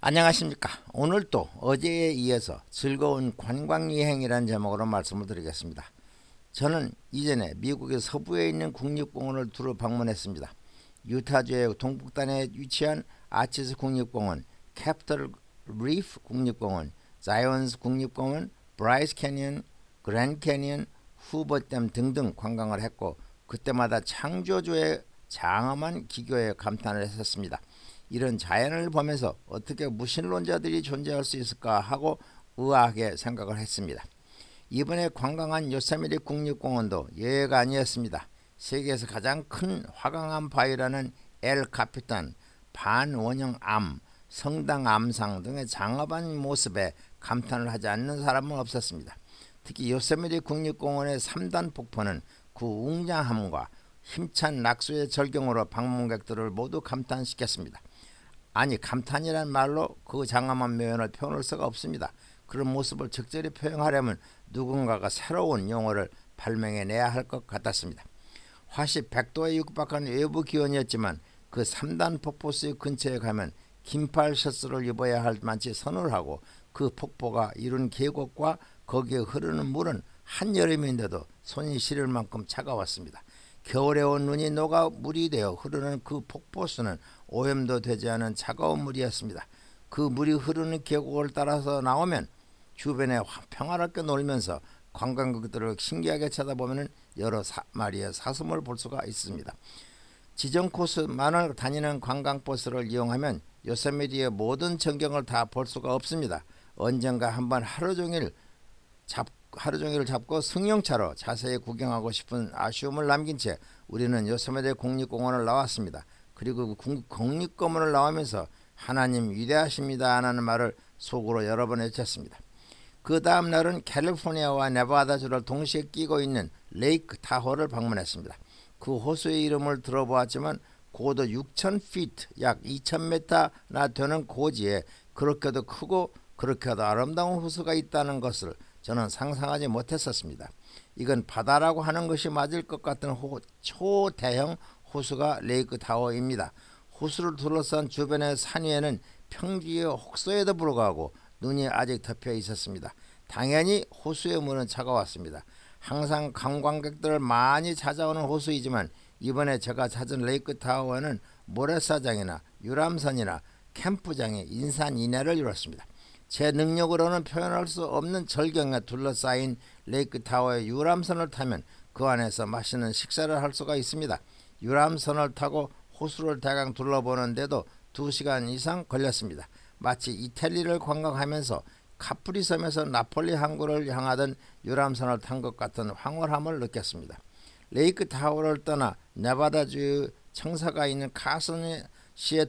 안녕하십니까. 오늘 또 어제에 이어서 즐거운 관광여행이라는 제목으로 말씀을 드리겠습니다. 저는 이전에 미국의 서부에 있는 국립공원을 두루 방문했습니다. 유타주의 동북단에 위치한 아치스 국립공원, 캐피털 리프 국립공원, 자이언스 국립공원, 브라이스 캐니언, 그랜드 캐니언, 후버댐 등등 관광을 했고, 그때마다 창조주의 장엄한 기교에 감탄을 했었습니다. 이런 자연을 보면서 어떻게 무신론자들이 존재할 수 있을까 하고 의아하게 생각을 했습니다. 이번에 관광한 요세미티 국립공원도 예외가 아니었습니다. 세계에서 가장 큰 화강암 바위라는 엘 카피탄, 반원형 암, 성당 암상 등의 장엄한 모습에 감탄을 하지 않는 사람은 없었습니다. 특히 요세미티 국립공원의 3단 폭포는 그 웅장함과 힘찬 낙수의 절경으로 방문객들을 모두 감탄시켰습니다. 아니, 감탄이란 말로 그 장엄한 묘연을 표현할 수가 없습니다. 그런 모습을 적절히 표현하려면 누군가가 새로운 용어를 발명해내야 할 것 같았습니다. 화씨 100도에 육박한 외부 기온이었지만 그 3단 폭포수의 근처에 가면 긴팔 셔츠를 입어야 할 만치 서늘하고, 그 폭포가 이룬 계곡과 거기에 흐르는 물은 한여름인데도 손이 시릴 만큼 차가웠습니다. 겨울에 온 눈이 녹아 물이 되어 흐르는 그 폭포수는 오염도 되지 않은 차가운 물이었습니다. 그 물이 흐르는 계곡을 따라서 나오면 주변에 평화롭게 놀면서 관광객들을 신기하게 쳐다보면 여러 마리의 사슴을 볼 수가 있습니다. 지정 코스만을 다니는 관광버스를 이용하면 요세미티의 모든 전경을 다 볼 수가 없습니다. 언젠가 한번 하루 종일을 잡고 승용차로 자세히 구경하고 싶은 아쉬움을 남긴 채 우리는 요세미티 국립공원을 나왔습니다. 그리고 국립공원을 나오면서 하나님 위대하십니다 라는 말을 속으로 여러 번 외쳤습니다. 그 다음 날은 캘리포니아와 네바다주를 동시에 끼고 있는 레이크 타호를 방문했습니다. 그 호수의 이름을 들어보았지만 고도 6,000피트, 약 2,000m나 되는 고지에 그렇게도 크고 그렇게도 아름다운 호수가 있다는 것을 저는 상상하지 못했었습니다. 이건 바다라고 하는 것이 맞을 것 같은 초대형 호수가 레이크 타워입니다. 호수를 둘러싼 주변의 산 위에는 평지의 혹서에도 불구하고 눈이 아직 덮여 있었습니다. 당연히 호수의 물은 차가웠습니다. 항상 관광객들 많이 찾아오는 호수이지만 이번에 제가 찾은 레이크 타워는 모래사장이나 유람선이나 캠프장의 인산인해를 이뤘습니다. 제 능력으로는 표현할 수 없는 절경에 둘러싸인 레이크 타워의 유람선을 타면 그 안에서 맛있는 식사를 할 수가 있습니다. 유람선을 타고 호수를 대강 둘러보는데도 2시간 이상 걸렸습니다. 마치 이탈리아를 관광하면서 카프리 섬에서 나폴리 항구를 향하던 유람선을 탄 것 같은 황홀함을 느꼈습니다. 레이크 타워를 떠나 네바다주 청사가 있는 카슨시에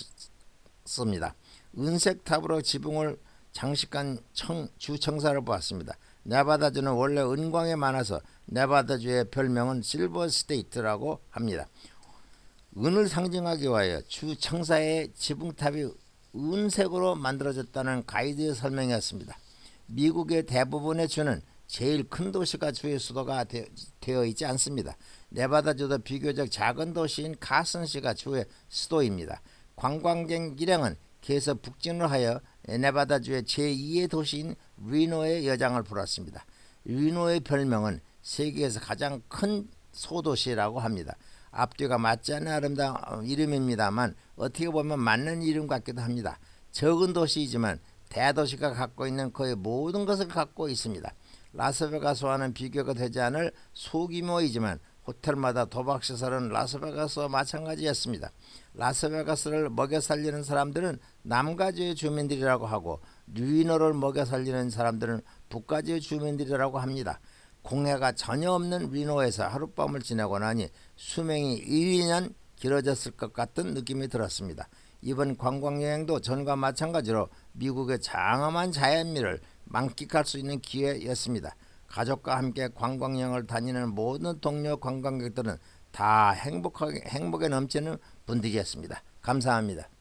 들렸습니다. 은색 탑으로 지붕을 장식한 주청사를 보았습니다. 네바다주는 원래 은광이 많아서 네바다주의 별명은 실버 스테이트라고 합니다. 은을 상징하기 위하여 주청사의 지붕탑이 은색으로 만들어졌다는 가이드의 설명이었습니다. 미국의 대부분의 주는 제일 큰 도시가 주의 수도가 되어 있지 않습니다. 네바다주도 비교적 작은 도시인 카슨시가 주의 수도입니다. 관광객 일행은 계속 북진을 하여 네바다주의 제2의 도시인 리노의 여장을 불었습니다. 리노의 별명은 세계에서 가장 큰 소도시라고 합니다. 앞뒤가 맞지 않는 아름다운 이름입니다만 어떻게 보면 맞는 이름 같기도 합니다. 적은 도시이지만 대도시가 갖고 있는 거의 모든 것을 갖고 있습니다. 라스베가스와는 비교가 되지 않을 소규모이지만 호텔마다 도박시설은 라스베가스와 마찬가지였습니다. 라스베가스를 먹여 살리는 사람들은 남가주의 주민들이라고 하고 리노를 먹여 살리는 사람들은 북가주의 주민들이라고 합니다. 공해가 전혀 없는 리노에서 하룻밤을 지내고 나니 수명이 1~2년 길어졌을 것 같은 느낌이 들었습니다. 이번 관광여행도 전과 마찬가지로 미국의 장엄한 자연미를 만끽할 수 있는 기회였습니다. 가족과 함께 관광여행을 다니는 모든 동료 관광객들은 다 행복에 넘치는 분들이었습니다. 감사합니다.